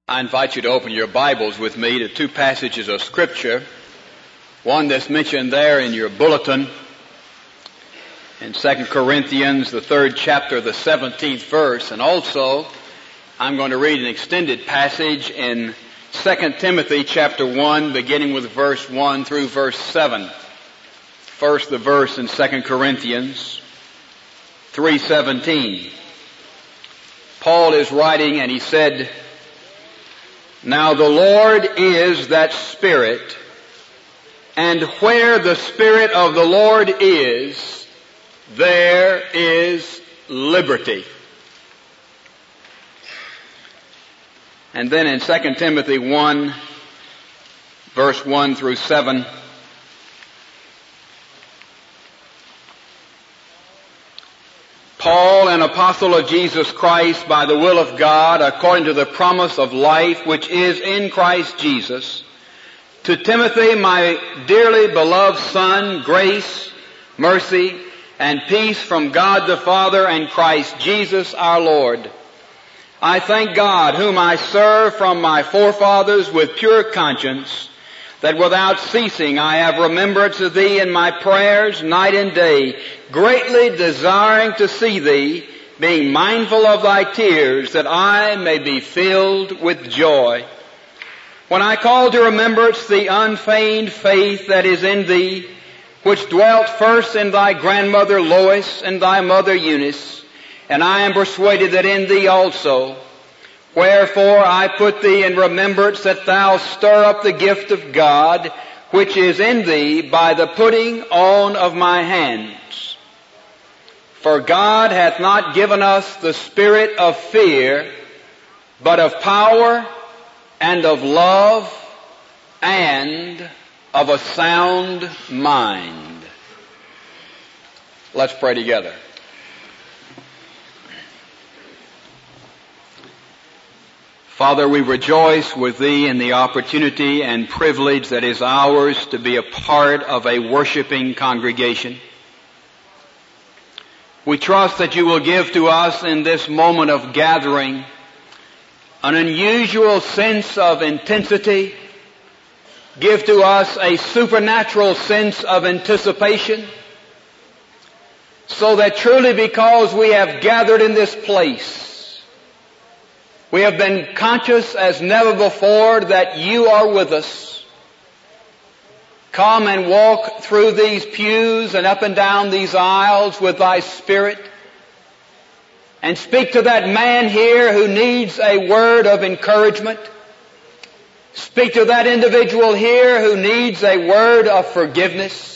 I invite you to open your Bibles with me to two passages of Scripture. One that's mentioned there in your bulletin in 2 Corinthians, the 3rd chapter, the 17th verse. And also, I'm going to read an extended passage in 2 Timothy chapter 1, beginning with verse 1 through verse 7. First, the verse in 2 Corinthians 3:17. Paul is writing and he said, "Now the Lord is that Spirit, and where the Spirit of the Lord is, there is liberty." And then in 2 Timothy 1, verse 1 through 7, Paul, an apostle of Jesus Christ by the will of God, according to the promise of life which is in Christ Jesus, to Timothy, my dearly beloved son, grace, mercy, and peace from God the Father and Christ Jesus our Lord. I thank God, whom I serve from my forefathers with pure conscience, that without ceasing I have remembrance of thee in my prayers night and day, greatly desiring to see thee, being mindful of thy tears, that I may be filled with joy. When I call to remembrance the unfeigned faith that is in thee, which dwelt first in thy grandmother Lois and thy mother Eunice, and I am persuaded that in thee also. Wherefore I put thee in remembrance that thou stir up the gift of God, which is in thee by the putting on of my hands. For God hath not given us the spirit of fear, but of power and of love and of a sound mind. Let's pray together. Father, we rejoice with Thee in the opportunity and privilege that is ours to be a part of a worshiping congregation. We trust that You will give to us in this moment of gathering an unusual sense of intensity, give to us a supernatural sense of anticipation, so that truly because we have gathered in this place, we have been conscious as never before that You are with us. Come and walk through these pews and up and down these aisles with Thy Spirit, and speak to that man here who needs a word of encouragement. Speak to that individual here who needs a word of forgiveness.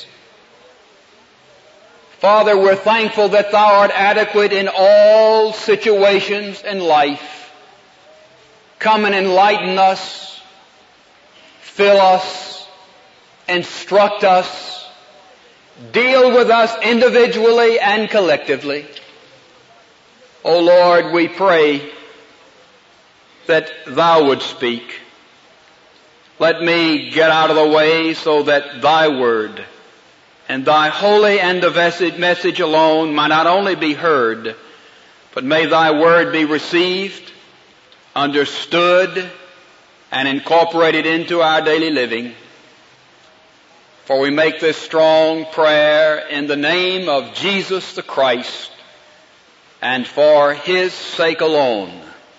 Father, we're thankful that Thou art adequate in all situations in life. Come and enlighten us, fill us, instruct us, deal with us individually and collectively. O Lord, we pray that Thou would speak. Let me get out of the way so that Thy word and Thy holy and divine message alone might not only be heard, but may Thy word be received, understood, and incorporated into our daily living. For we make this strong prayer in the name of Jesus the Christ, and for His sake alone.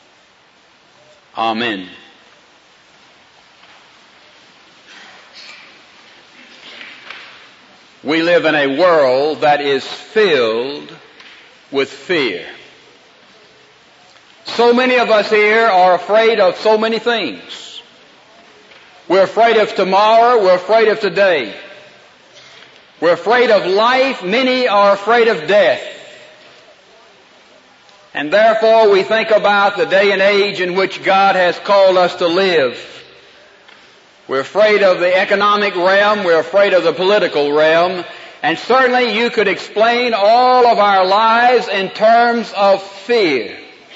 Amen. We live in a world that is filled with fear. So many of us here are afraid of so many things. We're afraid of tomorrow. We're afraid of today. We're afraid of life. Many are afraid of death. And therefore we think about the day and age in which God has called us to live. We're afraid of the economic realm. We're afraid of the political realm. And certainly you could explain all of our lives in terms of fear.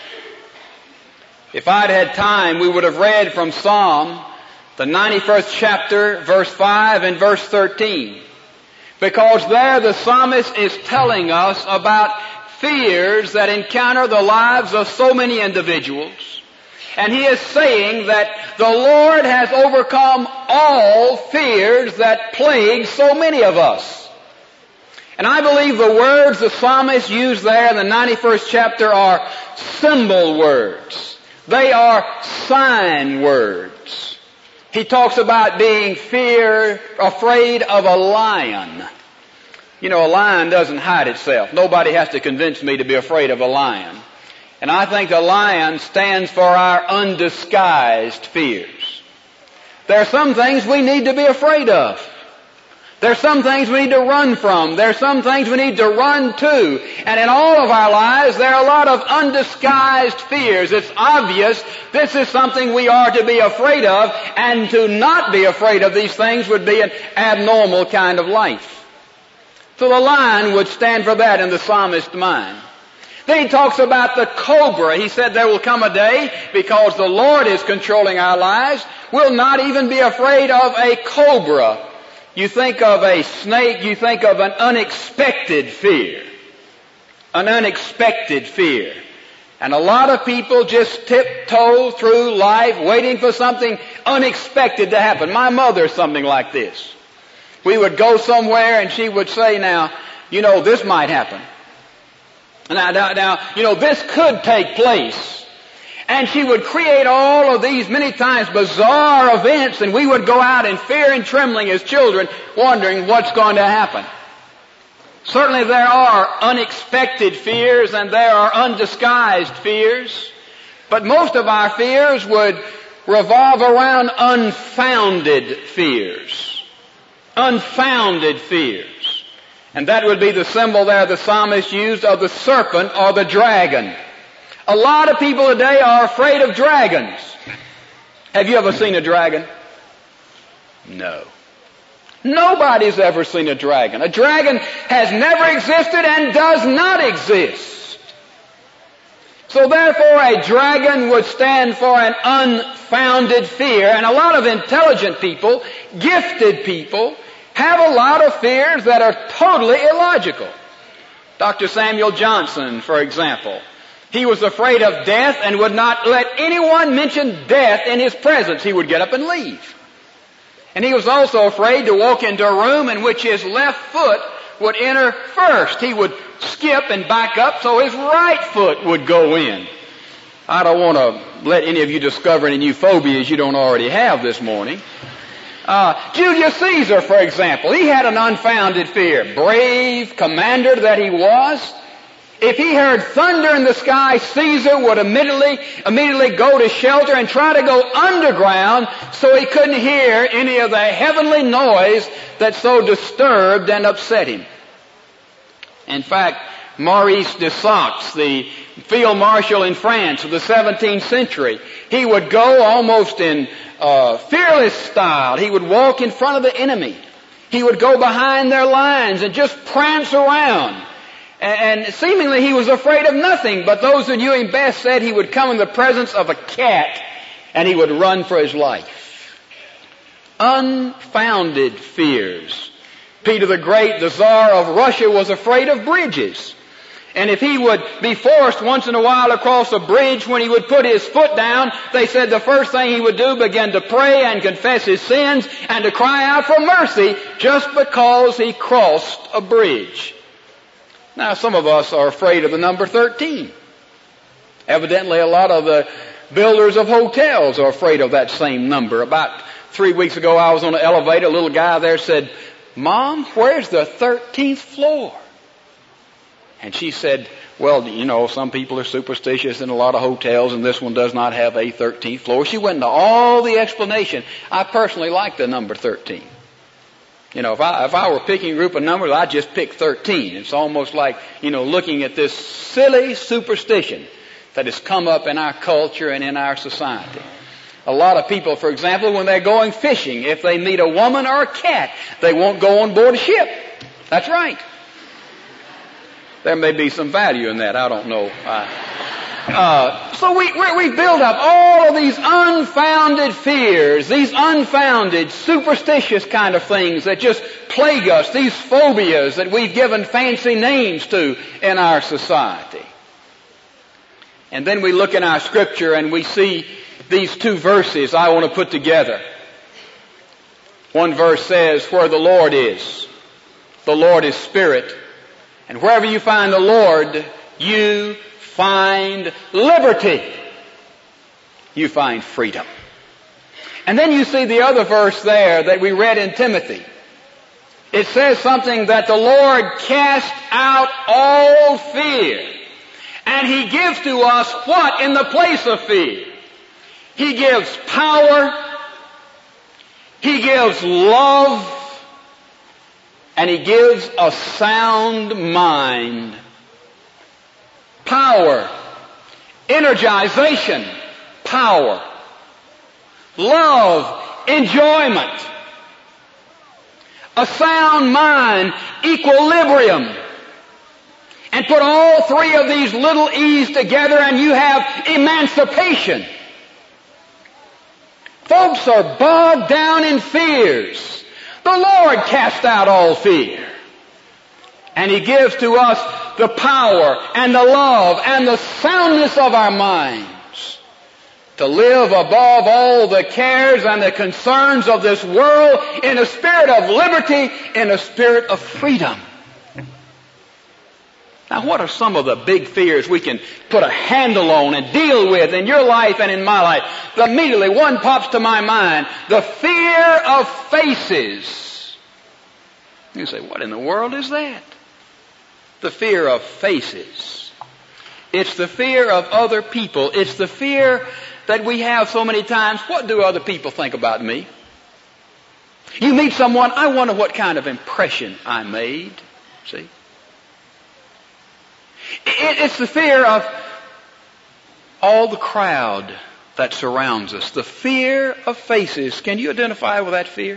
If I'd had time, we would have read from Psalm, the 91st chapter, verse 5 and verse 13. Because there the psalmist is telling us about fears that encounter the lives of so many individuals. And he is saying that the Lord has overcome all fears that plague so many of us. And I believe the words the psalmist used there in the 91st chapter are symbol words. They are sign words. He talks about being afraid of a lion. You know, a lion doesn't hide itself. Nobody has to convince me to be afraid of a lion. And I think the lion stands for our undisguised fears. There are some things we need to be afraid of. There are some things we need to run from. There are some things we need to run to. And in all of our lives, there are a lot of undisguised fears. It's obvious this is something we are to be afraid of, and to not be afraid of these things would be an abnormal kind of life. So the lion would stand for that in the psalmist's mind. Then he talks about the cobra. He said there will come a day, because the Lord is controlling our lives, we'll not even be afraid of a cobra. You think of a snake, you think of an unexpected fear. An unexpected fear. And a lot of people just tiptoe through life waiting for something unexpected to happen. My mother is something like this. We would go somewhere and she would say, now, you know, this might happen. Now, you know, this could take place. And she would create all of these many times bizarre events, and we would go out in fear and trembling as children, wondering what's going to happen. Certainly there are unexpected fears and there are undisguised fears, but most of our fears would revolve around unfounded fears. Unfounded fears. And that would be the symbol there the psalmist used of the serpent or the dragon. A lot of people today are afraid of dragons. Have you ever seen a dragon? No. Nobody's ever seen a dragon. A dragon has never existed and does not exist. So therefore a dragon would stand for an unfounded fear, and a lot of intelligent people, gifted people, have a lot of fears that are totally illogical. Dr. Samuel Johnson, for example, he was afraid of death and would not let anyone mention death in his presence. He would get up and leave. And he was also afraid to walk into a room in which his left foot would enter first. He would skip and back up so his right foot would go in. I don't want to let any of you discover any new phobias you don't already have this morning. Julius Caesar, for example, he had an unfounded fear. Brave commander that he was. If he heard thunder in the sky, Caesar would immediately go to shelter and try to go underground so he couldn't hear any of the heavenly noise that so disturbed and upset him. In fact, Maurice de Saxe, the field marshal in France of the 17th century, he would go almost in fearless style. He would walk in front of the enemy. He would go behind their lines and just prance around. And seemingly he was afraid of nothing, but those who knew him best said he would come in the presence of a cat and he would run for his life. Unfounded fears. Peter the Great, the Tsar of Russia, was afraid of bridges. And if he would be forced once in a while across a bridge, when he would put his foot down, they said the first thing he would do began to pray and confess his sins and to cry out for mercy just because he crossed a bridge. Now, some of us are afraid of the number 13. Evidently, a lot of the builders of hotels are afraid of that same number. About 3 weeks ago, I was on an elevator. A little guy there said, "Mom, where's the 13th floor?" And she said, "Well, you know, some people are superstitious in a lot of hotels, and this one does not have a 13th floor." She went into all the explanation. I personally like the number 13. You know, if I were picking a group of numbers, I'd just pick 13. It's almost like, you know, looking at this silly superstition that has come up in our culture and in our society. A lot of people, for example, when they're going fishing, if they meet a woman or a cat, they won't go on board a ship. That's right. There may be some value in that. I don't know. So we build up all of these unfounded fears, these unfounded, superstitious kind of things that just plague us, these phobias that we've given fancy names to in our society. And then we look in our Scripture and we see these two verses I want to put together. One verse says, where the Lord is Spirit. And wherever you find the Lord, you find liberty. You find freedom. And then you see the other verse there that we read in Timothy. It says something that the Lord cast out all fear. And He gives to us what in the place of fear? He gives power. He gives love. And He gives a sound mind. Power. Energization. Power. Love. Enjoyment. A sound mind. Equilibrium. And put all three of these little E's together and you have emancipation. Folks are bogged down in fears. The Lord cast out all fear. And He gives to us the power and the love and the soundness of our minds to live above all the cares and the concerns of this world in a spirit of liberty, in a spirit of freedom. Now, what are some of the big fears we can put a handle on and deal with in your life and in my life? Immediately, one pops to my mind. The fear of faces. You say, what in the world is that? The fear of faces. It's the fear of other people. It's the fear that we have so many times. What do other people think about me? You meet someone, I wonder what kind of impression I made. See? It's the fear of all the crowd that surrounds us. The fear of faces. Can you identify with that fear?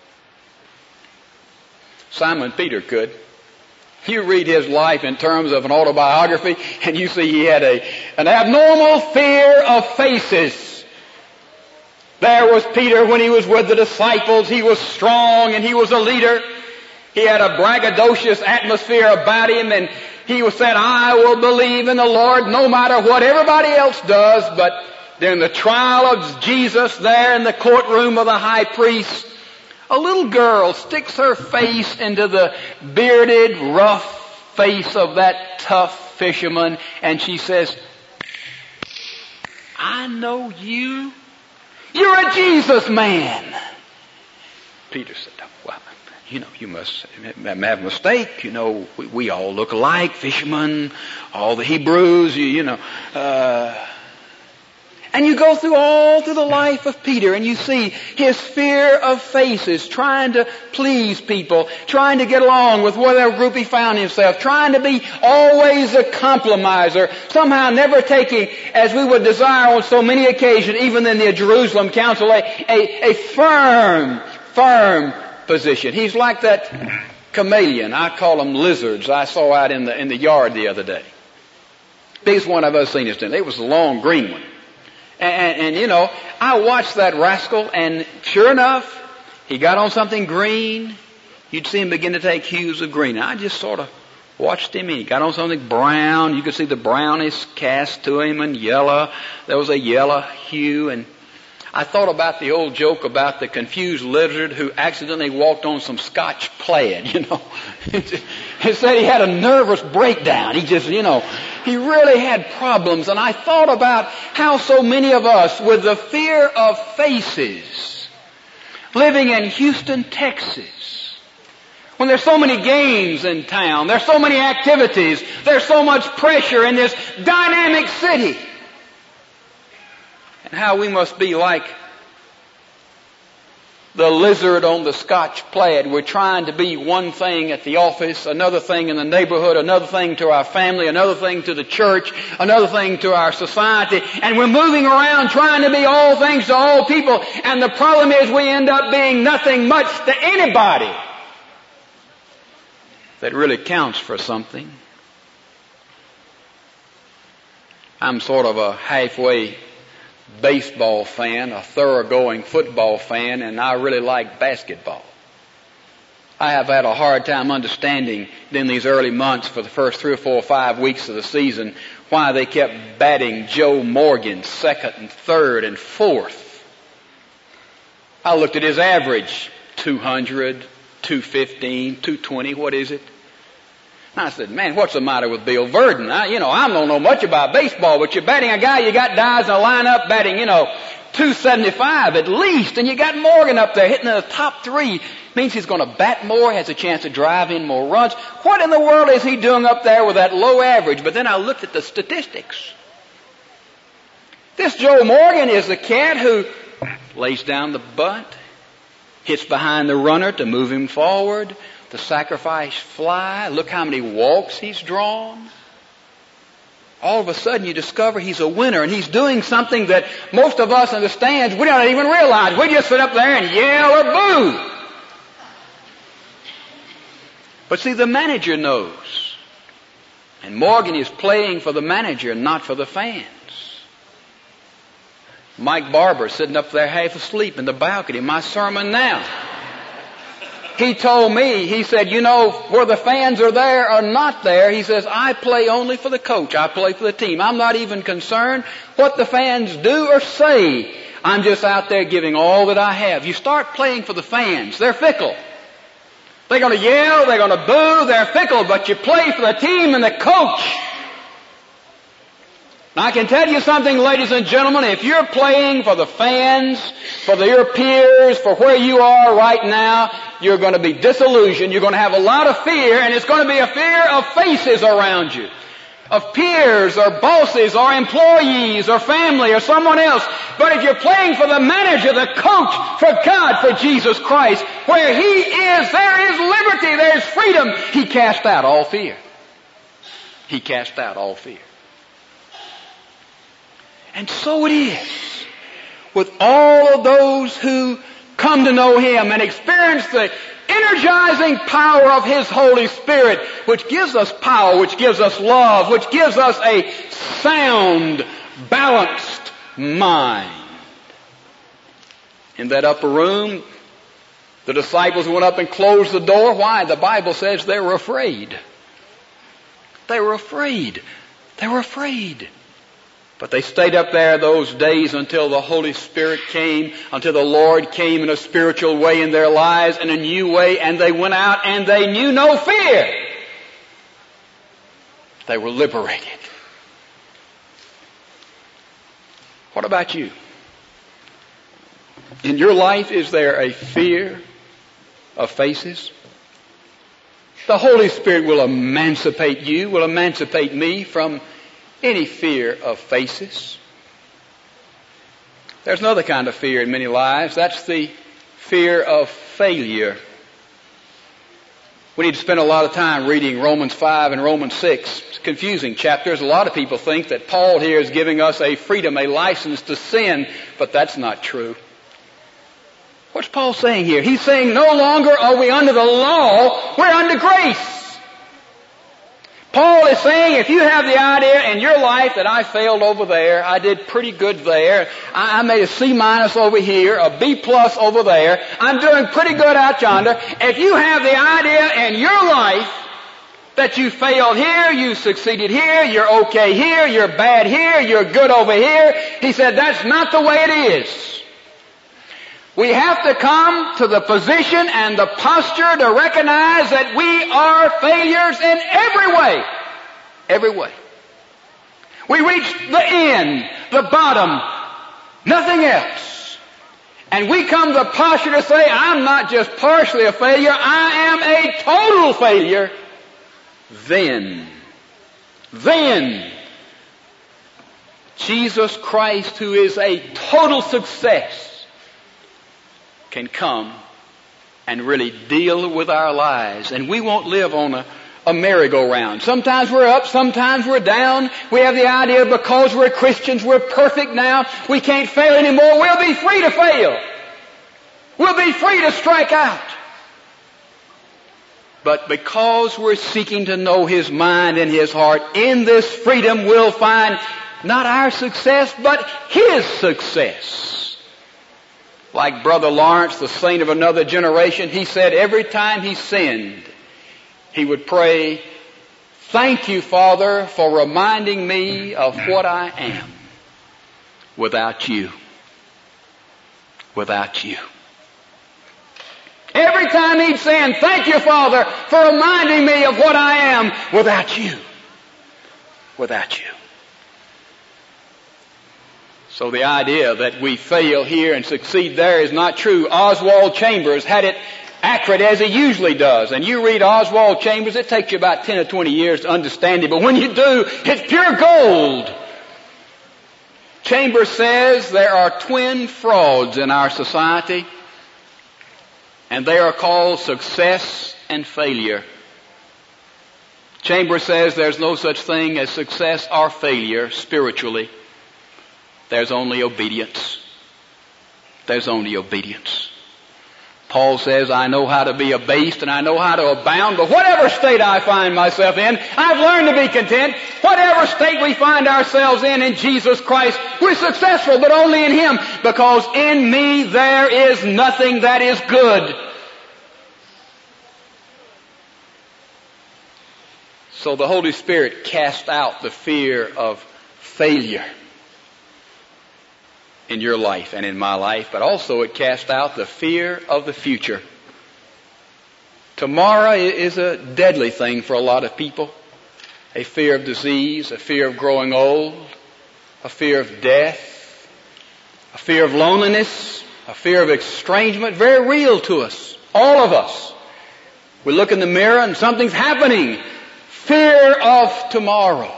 Simon Peter could. You read his life in terms of an autobiography and you see he had an abnormal fear of faces. There was Peter when he was with the disciples. He was strong and he was a leader. He had a braggadocious atmosphere about him and he said, I will believe in the Lord no matter what everybody else does. But during the trial of Jesus there in the courtroom of the high priest, a little girl sticks her face into the bearded, rough face of that tough fisherman and she says, I know you. You're a Jesus man. Peter said, well, you must have a mistake. We all look alike, fishermen, all the Hebrews, and you go through the life of Peter and you see his fear of faces, trying to please people, trying to get along with whatever group he found himself, trying to be always a compromiser, somehow never taking, as we would desire on so many occasions, even in the Jerusalem Council, a firm position. He's like that chameleon. I call them lizards. I saw out in the yard the other day. Biggest one I've ever seen is it was a long green one. And I watched that rascal and sure enough, he got on something green. You'd see him begin to take hues of green. And I just sort of watched him and he got on something brown. You could see the brownish cast to him and yellow. There was a yellow hue and I thought about the old joke about the confused lizard who accidentally walked on some Scotch plaid, He said he had a nervous breakdown. He just, he really had problems. And I thought about how so many of us, with the fear of faces, living in Houston, Texas, when there's so many games in town, there's so many activities, there's so much pressure in this dynamic city, and how we must be like the lizard on the Scotch plaid. We're trying to be one thing at the office, another thing in the neighborhood, another thing to our family, another thing to the church, another thing to our society. And we're moving around trying to be all things to all people. And the problem is we end up being nothing much to anybody that really counts for something. I'm sort of a halfway baseball fan, a thoroughgoing football fan, and I really like basketball. I have had a hard time understanding in these early months for the first 3 or 4 or 5 weeks of the season why they kept batting Joe Morgan second and third and fourth. I looked at his average, 200, 215, 220, what is it? I said, man, what's the matter with Bill Verdon? I don't know much about baseball, but you're batting a guy, you got guys in a lineup batting, 275 at least, and you got Morgan up there hitting in the top three. Means he's going to bat more, has a chance to drive in more runs. What in the world is he doing up there with that low average? But then I looked at the statistics. This Joe Morgan is the cat who lays down the bunt, hits behind the runner to move him forward, the sacrifice fly. Look how many walks he's drawn. All of a sudden you discover he's a winner, and he's doing something that most of us understand we don't even realize. We just sit up there and yell or boo. But see, the manager knows. And Morgan is playing for the manager, not for the fans. Mike Barber sitting up there half asleep in the balcony, my sermon now. He told me, he said, where the fans are there or not there, he says, I play only for the coach. I play for the team. I'm not even concerned what the fans do or say. I'm just out there giving all that I have. You start playing for the fans. They're fickle. They're going to yell, they're going to boo, they're fickle, but you play for the team and the coach. Now I can tell you something, ladies and gentlemen, if you're playing for the fans, for your peers, for where you are right now, you're going to be disillusioned, you're going to have a lot of fear, and it's going to be a fear of faces around you. Of peers or bosses or employees or family or someone else. But if you're playing for the manager, the coach, for God, for Jesus Christ, where He is, there is liberty, there is freedom. He cast out all fear. He cast out all fear. And so it is with all of those who come to know Him and experience the energizing power of His Holy Spirit, which gives us power, which gives us love, which gives us a sound, balanced mind. In that upper room, the disciples went up and closed the door. Why? The Bible says they were afraid. They were afraid. They were afraid. But they stayed up there those days until the Holy Spirit came, until the Lord came in a spiritual way in their lives, in a new way, and they went out and they knew no fear. They were liberated. What about you? In your life, is there a fear of faces? The Holy Spirit will emancipate you, will emancipate me from any fear of faces. There's another kind of fear in many lives. That's the fear of failure. We need to spend a lot of time reading Romans 5 and Romans 6. It's confusing chapters. A lot of people think that Paul here is giving us a freedom, a license to sin, but that's not true. What's Paul saying here? He's saying no longer are we under the law, we're under grace. Paul is saying if you have the idea in your life that I failed over there, I did pretty good there, I made a C- over here, a B+ over there, I'm doing pretty good out yonder. If you have the idea in your life that you failed here, you succeeded here, you're okay here, you're bad here, you're good over here, he said that's not the way it is. We have to come to the position and the posture to recognize that we are failures in every way. Every way. We reach the end, the bottom, nothing else. And we come to the posture to say, I'm not just partially a failure, I am a total failure. Then, Jesus Christ, who is a total success, can come and really deal with our lives. And we won't live on a merry-go-round. Sometimes we're up, sometimes we're down. We have the idea because we're Christians, we're perfect now, we can't fail anymore. We'll be free to fail. We'll be free to strike out. But because we're seeking to know His mind and His heart, in this freedom we'll find not our success, but His success. Like Brother Lawrence, the saint of another generation, he said every time he sinned, he would pray, Thank you, Father, for reminding me of what I am without you. Without you. Every time he'd say, thank you, Father, for reminding me of what I am without you. Without you. So the idea that we fail here and succeed there is not true. Oswald Chambers had it accurate as he usually does. And you read Oswald Chambers, it takes you about 10 or 20 years to understand it. But when you do, it's pure gold. Chambers says there are twin frauds in our society, and they are called success and failure. Chambers says there's no such thing as success or failure spiritually. There's only obedience. There's only obedience. Paul says, I know how to be abased and I know how to abound, but whatever state I find myself in, I've learned to be content. Whatever state we find ourselves in Jesus Christ, we're successful, but only in Him, because in me there is nothing that is good. So the Holy Spirit cast out the fear of failure in your life and in my life, but also it cast out the fear of the future. Tomorrow is a deadly thing for a lot of people. A fear of disease, a fear of growing old, a fear of death, a fear of loneliness, a fear of estrangement, very real to us, all of us. We look in the mirror and something's happening. Fear of tomorrow.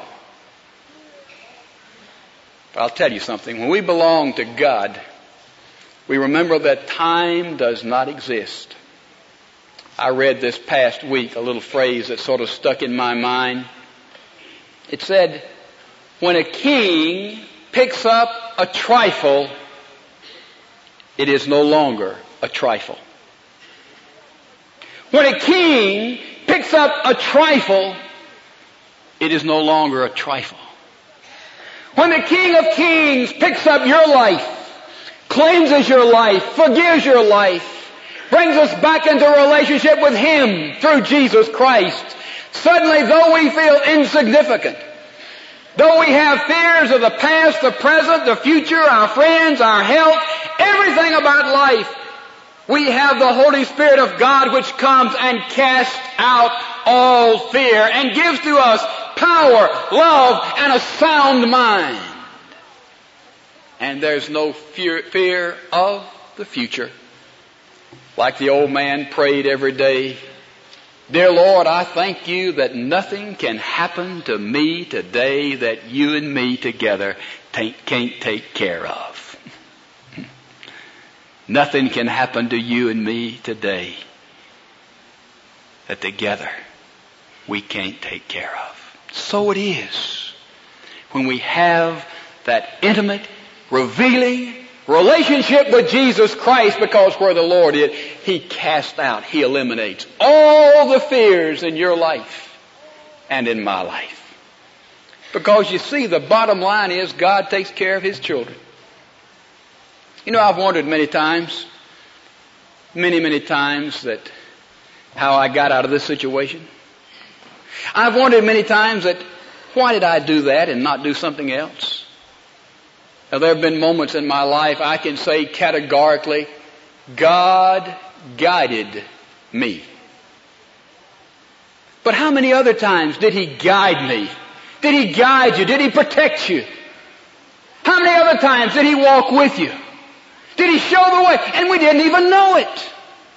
But I'll tell you something. When we belong to God, we remember that time does not exist. I read this past week a little phrase that sort of stuck in my mind. It said, when a king picks up a trifle, it is no longer a trifle. When a king picks up a trifle, it is no longer a trifle. When the King of Kings picks up your life, cleanses your life, forgives your life, brings us back into a relationship with Him through Jesus Christ, suddenly, though we feel insignificant, though we have fears of the past, the present, the future, our friends, our health, everything about life, we have the Holy Spirit of God which comes and casts out all fear and gives to us power, love, and a sound mind. And there's no fear of the future. Like the old man prayed every day, Dear Lord, I thank you that nothing can happen to me today that you and me together can't take care of. Nothing can happen to you and me today that together we can't take care of. So it is when we have that intimate, revealing relationship with Jesus Christ, because where the Lord is, He casts out, He eliminates all the fears in your life and in my life. Because you see, the bottom line is God takes care of His children. You know, I've wondered many times that how I got out of this situation. I've wondered many times that why did I do that and not do something else? Now, there have been moments in my life I can say categorically, God guided me. But how many other times did He guide me? Did He guide you? Did He protect you? How many other times did He walk with you? Did He show the way? And we didn't even know it.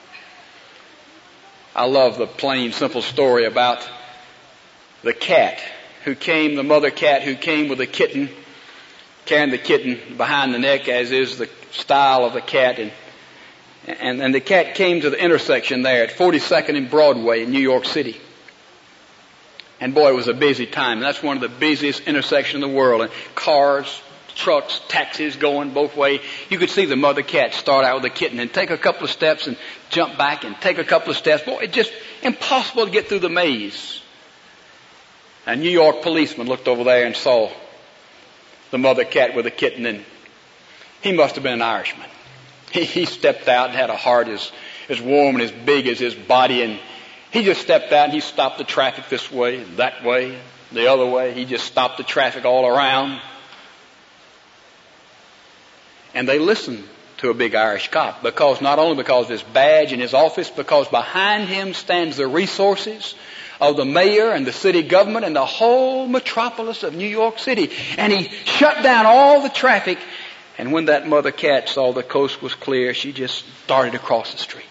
I love the plain, simple story about the cat who came, the mother cat who came with a kitten, carrying the kitten behind the neck, as is the style of the cat. And the cat came to the intersection there at 42nd and Broadway in New York City. And boy, it was a busy time. And that's one of the busiest intersections in the world. And cars, trucks, taxis going both ways. You could see the mother cat start out with the kitten and take a couple of steps and jump back and take a couple of steps. Boy, it's just impossible to get through the maze. A New York policeman looked over there and saw the mother cat with the kitten, and he must have been an Irishman. He stepped out and had a heart as warm and as big as his body, He just stepped out and he stopped the traffic this way and that way, the other way. He just stopped the traffic all around. And they listened to a big Irish cop, because not only because of his badge and his office, because behind him stands the resources of the mayor and the city government and the whole metropolis of New York City. And he shut down all the traffic. And when that mother cat saw the coast was clear, she just darted across the street.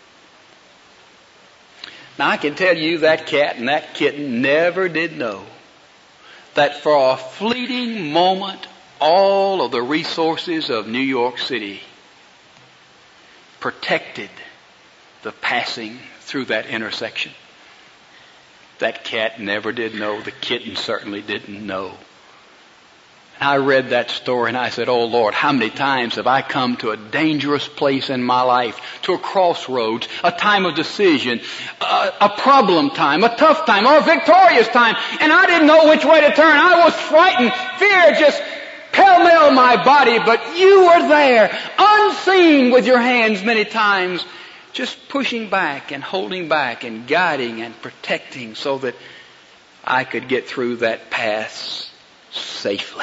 Now I can tell you that cat and that kitten never did know that for a fleeting moment all of the resources of New York City protected the passing through that intersection. That cat never did know. The kitten certainly didn't know. And I read that story and I said, oh Lord, how many times have I come to a dangerous place in my life, to a crossroads, a time of decision, a problem time, a tough time, or a victorious time, and I didn't know which way to turn. I was frightened. Fear just pell-mell my body, but you were there, unseen with your hands many times, just pushing back and holding back and guiding and protecting so that I could get through that path safely.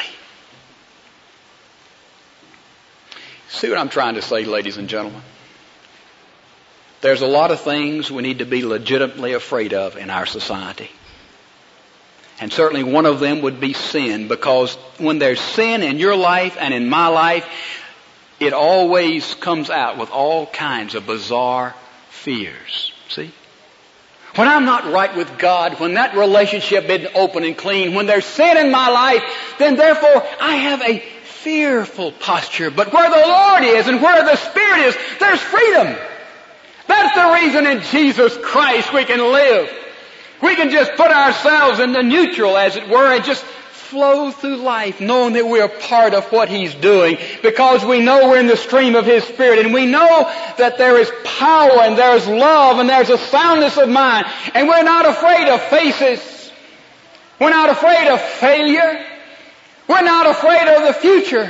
See what I'm trying to say, ladies and gentlemen? There's a lot of things we need to be legitimately afraid of in our society. And certainly one of them would be sin, because when there's sin in your life and in my life, it always comes out with all kinds of bizarre fears. See? When I'm not right with God, when that relationship isn't open and clean, when there's sin in my life, then therefore I have a fearful posture. But where the Lord is and where the Spirit is, there's freedom. That's the reason in Jesus Christ we can live. We can just put ourselves in the neutral, as it were, and just flow through life knowing that we're a part of what He's doing, because we know we're in the stream of His Spirit, and we know that there is power and there's love and there's a soundness of mind, and we're not afraid of faces. We're not afraid of failure. We're not afraid of the future,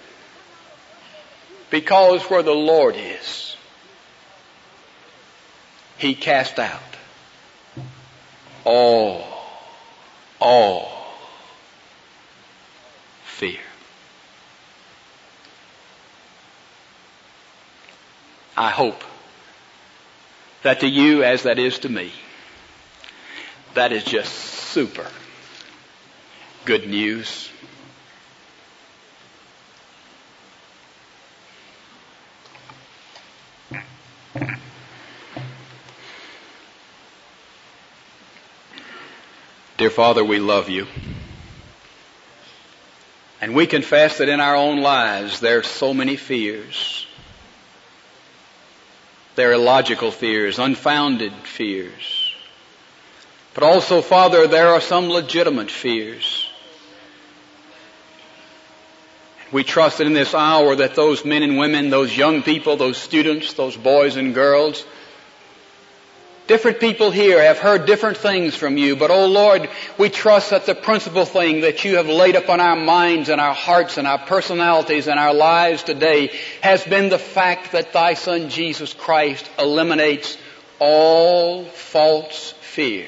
because where the Lord is, He cast out all fear. I hope that to you, as that is to me, that is just super good news. Dear Father, we love you. And we confess that in our own lives there are so many fears. There are illogical fears, unfounded fears. But also, Father, there are some legitimate fears. We trust that in this hour that those men and women, those young people, those students, those boys and girls, different people here have heard different things from you, but oh Lord, we trust that the principal thing that you have laid upon our minds and our hearts and our personalities and our lives today has been the fact that Thy Son Jesus Christ eliminates all false fear.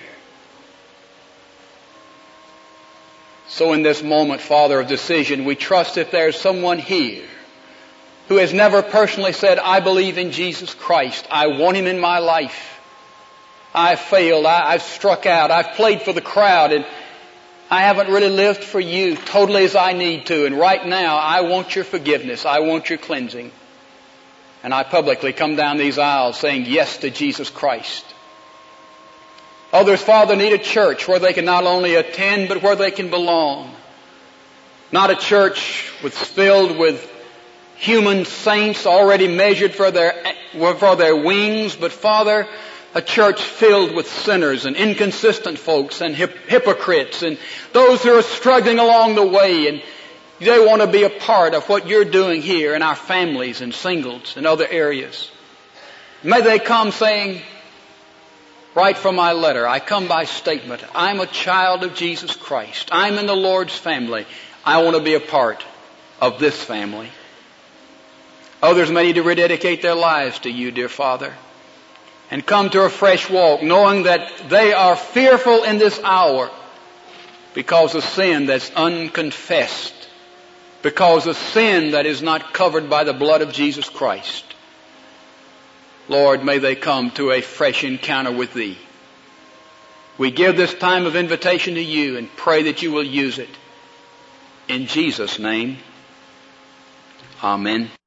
So in this moment, Father, of decision, we trust if there's someone here who has never personally said, I believe in Jesus Christ, I want Him in my life. I've failed, I've struck out, I've played for the crowd, and I haven't really lived for you totally as I need to. And right now, I want your forgiveness. I want your cleansing. And I publicly come down these aisles saying yes to Jesus Christ. Others, Father, need a church where they can not only attend, but where they can belong. Not a church filled with human saints already measured for their wings, but Father, a church filled with sinners and inconsistent folks and hypocrites and those who are struggling along the way, and they want to be a part of what you're doing here in our families and singles and other areas. May they come saying, right from my letter, I come by statement, I'm a child of Jesus Christ. I'm in the Lord's family. I want to be a part of this family. Others may need to rededicate their lives to you, dear Father. and come to a fresh walk, knowing that they are fearful in this hour because of sin that's unconfessed, because of sin that is not covered by the blood of Jesus Christ. Lord, may they come to a fresh encounter with Thee. We give this time of invitation to You and pray that You will use it. In Jesus' name, amen.